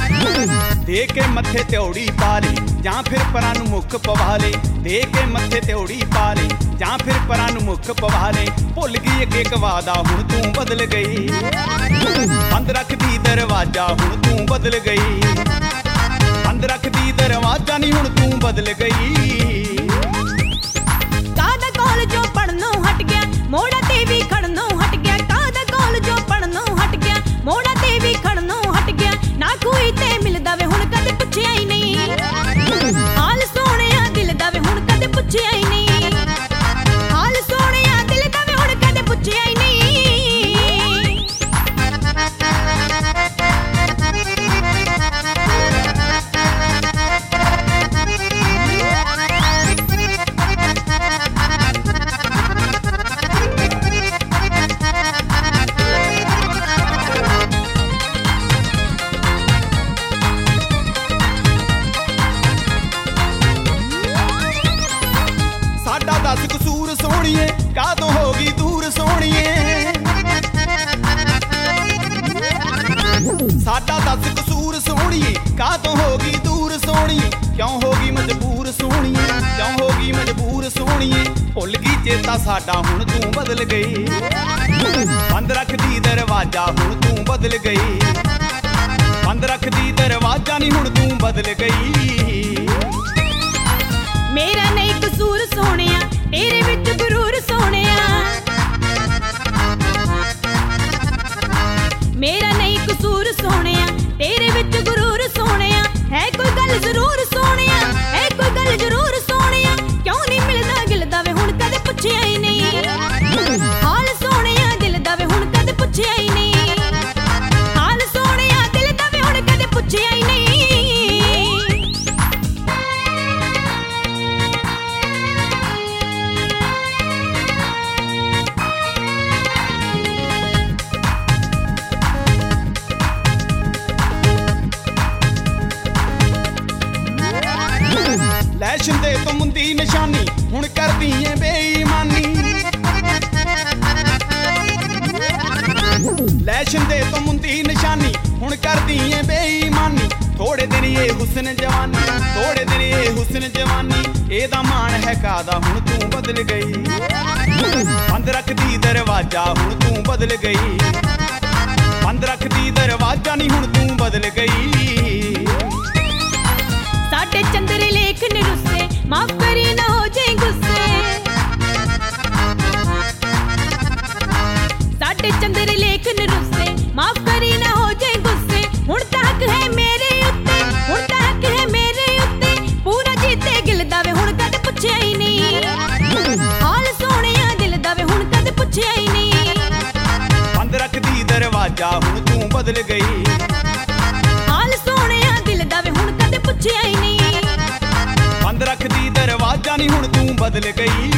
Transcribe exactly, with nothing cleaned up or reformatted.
दे के मत्थे त्योड़ी पा ले जां फिर परां नूं मुख पवा ले, दे के मत्थे त्योड़ी पा ले जां फिर परां नूं मुख पवा ले। भुल गई एक एक वादा हुण तूं बदल गई, बंद रखदी दरवाजा हुण तूं बदल गई, बंद रखदी दरवाजा नी हुण तूं बदल गई। कादा कॉलेजों पढ़नों हट गया मोड़ा ते भी खड़नों हट गया, कादा कॉलेजों पढ़नों हट गया मोड़ा ते भी खड़नों हट गया। ना कोई ते मिलदा वे हुण कदे पुछया ही नहीं, हाल सोहणिया दिल दा वे हुण कदे पुछया ही नहीं, हाल सोहणिया दिल दा वे हुण कदे पुछया ही नहीं। दस कसूर सोहणीए कादों होगी दूर सोहणीए, साडा दस कसूर सोहणीए कादों होगी दूर सोहणीए। क्यों होगी मजबूर सोहणीए, क्यों होगी मजबूर सोहणीए। भुल गई चेता साडा हुण तूं बदल गई, बंद रखदी दरवाजा हुण तूं बदल गई, बंद रखदी दरवाजा नी हुण तूं बदल गई। मेरा नहीं कसूर सोहणिया तेरे विच गुरूर सोहणिया, मेरा नहीं कसूर सोहणिया तेरे विच गुरूर सोहणिया। है कोई गल जरूर सोहणिया, है कोई गल जरूर सोहणिया। क्यों नहीं मिलदा गिलदा वे हुण कदे पुछया ही नहीं, हाल सोहणिया दिल दा वे हुण कदे पुछया ही नहीं, हाल सोहणिया दिल दा वे हुण कदे पुछया ही नहीं। लैशन दे तो मुंदी निशानी हुण करदी ऐ बेईमानी, लैशन दे तो मुंदी निशानी हुण करदी ऐ बेईमानी। थोड़े दिन ये हुस्न जवानी, थोड़े दिन ये हुस्न जवानी। एदा मान है कादा हुण तूं बदल गई, बंद रखदी दरवाजा हुण तूं बदल गई, बंद रखदी दरवाजा नी हुण तूं बदल गई। साडे चंद्र लेख ने रुस्से माफ करी ना हो जाए गुस्से, साडे चंद्र लेख ने रुस्से माफ करी ना हो जाए गुस्से। हुण तक है मेरे उत्ते, हुण तक है मेरे उत्ते पूरा जीते गिल दा वे हुण कदे पुछया ही नहीं, हाल सोहणिया दिल दा वे हुण कदे पुछया ही नहीं। बंद रखदी दरवाजा हुण तूं बदल गई, हाल सोहणिया दिल दा वे हुण कदे पुछया ही नहीं, बंद रखदी दरवाजा नी हुण तूं बदल गई।